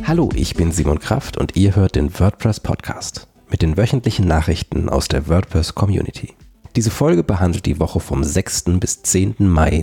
Hallo, ich bin Simon Kraft und ihr hört den WordPress Podcast mit den wöchentlichen Nachrichten aus der WordPress Community. Diese Folge behandelt die Woche vom 6. bis 10. Mai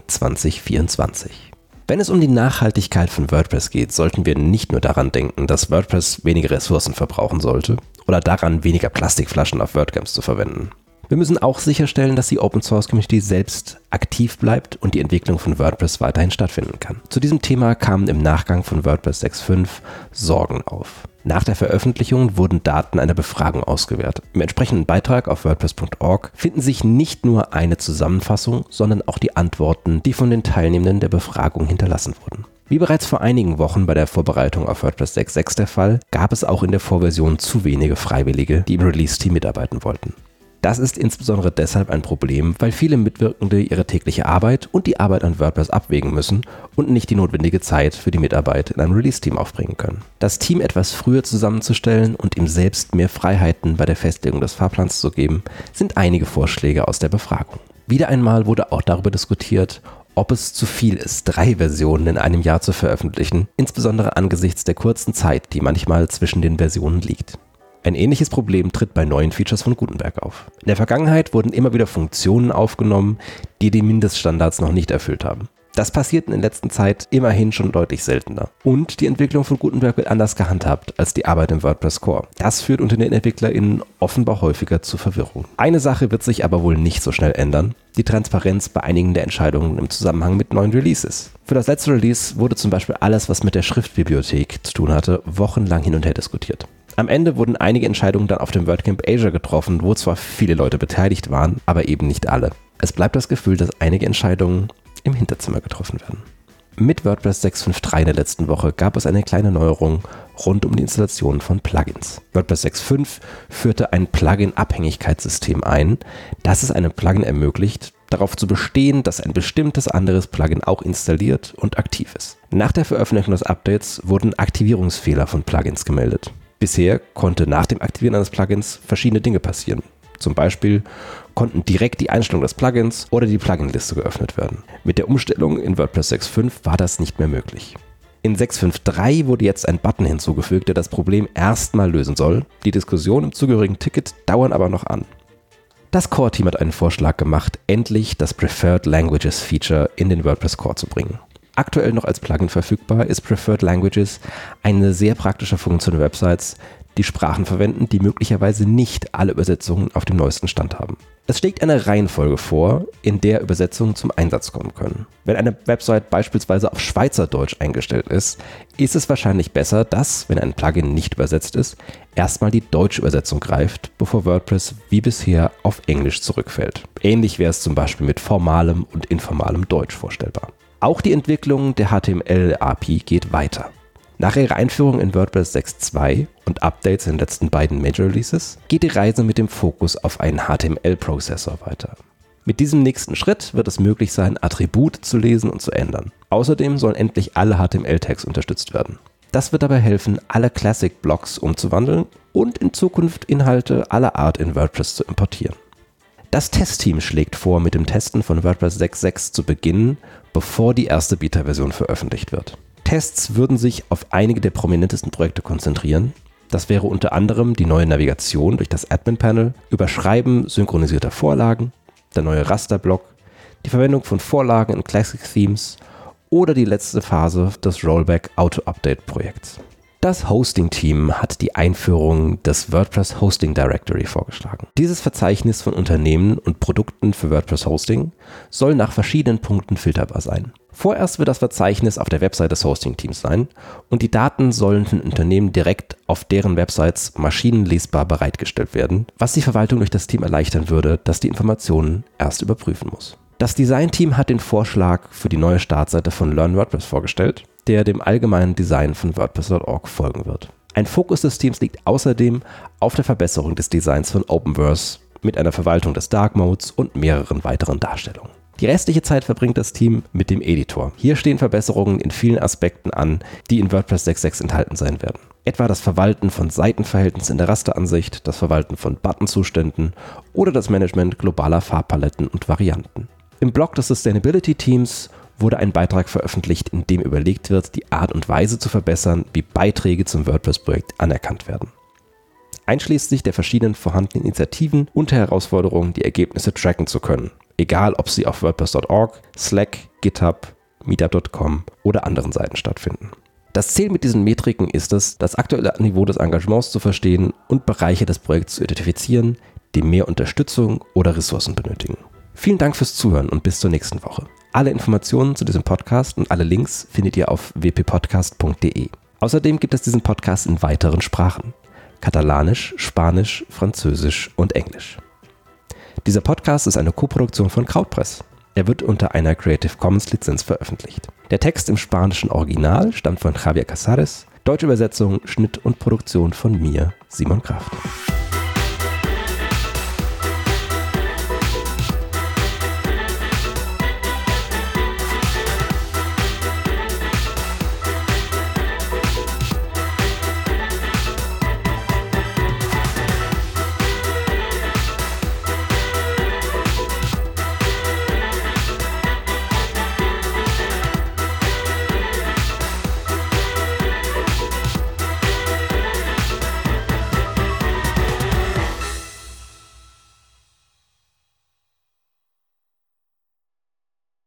2024. Wenn es um die Nachhaltigkeit von WordPress geht, sollten wir nicht nur daran denken, dass WordPress weniger Ressourcen verbrauchen sollte oder daran, weniger Plastikflaschen auf WordCamps zu verwenden. Wir müssen auch sicherstellen, dass die Open-Source-Community selbst aktiv bleibt und die Entwicklung von WordPress weiterhin stattfinden kann. Zu diesem Thema kamen im Nachgang von WordPress 6.5 Sorgen auf. Nach der Veröffentlichung wurden Daten einer Befragung ausgewertet. Im entsprechenden Beitrag auf WordPress.org finden sich nicht nur eine Zusammenfassung, sondern auch die Antworten, die von den Teilnehmenden der Befragung hinterlassen wurden. Wie bereits vor einigen Wochen bei der Vorbereitung auf WordPress 6.6 der Fall, gab es auch in der Vorversion zu wenige Freiwillige, die im Release-Team mitarbeiten wollten. Das ist insbesondere deshalb ein Problem, weil viele Mitwirkende ihre tägliche Arbeit und die Arbeit an WordPress abwägen müssen und nicht die notwendige Zeit für die Mitarbeit in einem Release-Team aufbringen können. Das Team etwas früher zusammenzustellen und ihm selbst mehr Freiheiten bei der Festlegung des Fahrplans zu geben, sind einige Vorschläge aus der Befragung. Wieder einmal wurde auch darüber diskutiert, ob es zu viel ist, 3 Versionen in einem Jahr zu veröffentlichen, insbesondere angesichts der kurzen Zeit, die manchmal zwischen den Versionen liegt. Ein ähnliches Problem tritt bei neuen Features von Gutenberg auf. In der Vergangenheit wurden immer wieder Funktionen aufgenommen, die die Mindeststandards noch nicht erfüllt haben. Das passiert in letzter Zeit immerhin schon deutlich seltener. Und die Entwicklung von Gutenberg wird anders gehandhabt als die Arbeit im WordPress Core. Das führt unter den EntwicklerInnen offenbar häufiger zu Verwirrung. Eine Sache wird sich aber wohl nicht so schnell ändern: die Transparenz bei einigen der Entscheidungen im Zusammenhang mit neuen Releases. Für das letzte Release wurde zum Beispiel alles, was mit der Schriftbibliothek zu tun hatte, wochenlang hin und her diskutiert. Am Ende wurden einige Entscheidungen dann auf dem WordCamp Asia getroffen, wo zwar viele Leute beteiligt waren, aber eben nicht alle. Es bleibt das Gefühl, dass einige Entscheidungen im Hinterzimmer getroffen werden. Mit WordPress 6.5.3 in der letzten Woche gab es eine kleine Neuerung rund um die Installation von Plugins. WordPress 6.5 führte ein Plugin-Abhängigkeitssystem ein, das es einem Plugin ermöglicht, darauf zu bestehen, dass ein bestimmtes anderes Plugin auch installiert und aktiv ist. Nach der Veröffentlichung des Updates wurden Aktivierungsfehler von Plugins gemeldet. Bisher konnte nach dem Aktivieren eines Plugins verschiedene Dinge passieren. Zum Beispiel konnten direkt die Einstellungen des Plugins oder die Pluginliste geöffnet werden. Mit der Umstellung in WordPress 6.5 war das nicht mehr möglich. In 6.5.3 wurde jetzt ein Button hinzugefügt, der das Problem erstmal lösen soll. Die Diskussionen im zugehörigen Ticket dauern aber noch an. Das Core-Team hat einen Vorschlag gemacht, endlich das Preferred Languages Feature in den WordPress Core zu bringen. Aktuell noch als Plugin verfügbar ist Preferred Languages eine sehr praktische Funktion in Websites, die Sprachen verwenden, die möglicherweise nicht alle Übersetzungen auf dem neuesten Stand haben. Es schlägt eine Reihenfolge vor, in der Übersetzungen zum Einsatz kommen können. Wenn eine Website beispielsweise auf Schweizerdeutsch eingestellt ist, ist es wahrscheinlich besser, dass, wenn ein Plugin nicht übersetzt ist, erstmal die deutsche Übersetzung greift, bevor WordPress wie bisher auf Englisch zurückfällt. Ähnlich wäre es zum Beispiel mit formalem und informalem Deutsch vorstellbar. Auch die Entwicklung der HTML-API geht weiter. Nach ihrer Einführung in WordPress 6.2 und Updates in den letzten beiden Major Releases geht die Reise mit dem Fokus auf einen HTML-Prozessor weiter. Mit diesem nächsten Schritt wird es möglich sein, Attribute zu lesen und zu ändern. Außerdem sollen endlich alle HTML-Tags unterstützt werden. Das wird dabei helfen, alle Classic-Blocks umzuwandeln und in Zukunft Inhalte aller Art in WordPress zu importieren. Das Testteam schlägt vor, mit dem Testen von WordPress 6.6 zu beginnen, bevor die erste Beta-Version veröffentlicht wird. Tests würden sich auf einige der prominentesten Projekte konzentrieren. Das wäre unter anderem die neue Navigation durch das Admin-Panel, Überschreiben synchronisierter Vorlagen, der neue Rasterblock, die Verwendung von Vorlagen in Classic Themes oder die letzte Phase des Rollback Auto-Update-Projekts. Das Hosting-Team hat die Einführung des WordPress Hosting Directory vorgeschlagen. Dieses Verzeichnis von Unternehmen und Produkten für WordPress Hosting soll nach verschiedenen Punkten filterbar sein. Vorerst wird das Verzeichnis auf der Website des Hosting-Teams sein und die Daten sollen von Unternehmen direkt auf deren Websites maschinenlesbar bereitgestellt werden, was die Verwaltung durch das Team erleichtern würde, das die Informationen erst überprüfen muss. Das Design-Team hat den Vorschlag für die neue Startseite von Learn WordPress vorgestellt, der dem allgemeinen Design von WordPress.org folgen wird. Ein Fokus des Teams liegt außerdem auf der Verbesserung des Designs von Openverse mit einer Verwaltung des Dark Modes und mehreren weiteren Darstellungen. Die restliche Zeit verbringt das Team mit dem Editor. Hier stehen Verbesserungen in vielen Aspekten an, die in WordPress 6.6 enthalten sein werden. Etwa das Verwalten von Seitenverhältnissen in der Rasteransicht, das Verwalten von Buttonzuständen oder das Management globaler Farbpaletten und Varianten. Im Blog des Sustainability-Teams wurde ein Beitrag veröffentlicht, in dem überlegt wird, die Art und Weise zu verbessern, wie Beiträge zum WordPress-Projekt anerkannt werden. Einschließlich der verschiedenen vorhandenen Initiativen und der Herausforderung, die Ergebnisse tracken zu können, egal ob sie auf WordPress.org, Slack, GitHub, Meetup.com oder anderen Seiten stattfinden. Das Ziel mit diesen Metriken ist es, das aktuelle Niveau des Engagements zu verstehen und Bereiche des Projekts zu identifizieren, die mehr Unterstützung oder Ressourcen benötigen. Vielen Dank fürs Zuhören und bis zur nächsten Woche. Alle Informationen zu diesem Podcast und alle Links findet ihr auf wppodcast.de. Außerdem gibt es diesen Podcast in weiteren Sprachen: Katalanisch, Spanisch, Französisch und Englisch. Dieser Podcast ist eine Koproduktion von Krautpress. Er wird unter einer Creative Commons Lizenz veröffentlicht. Der Text im spanischen Original stammt von Javier Casares, deutsche Übersetzung, Schnitt und Produktion von mir, Simon Kraft.